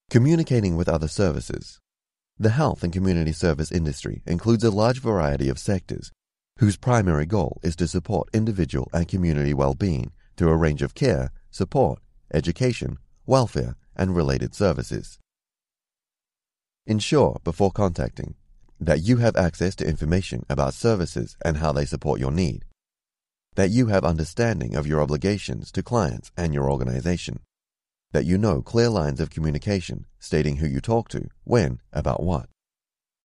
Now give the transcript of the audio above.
Communicating with other services. The health and community service industry includes a large variety of sectors whose primary goal is to support individual and community well-being through a range of care, support, education, welfare, and related services. Ensure, before contacting, that you have access to information about services and how they support your need, that you have understanding of your obligations to clients and your organization, that you know clear lines of communication stating who you talk to, when, about what.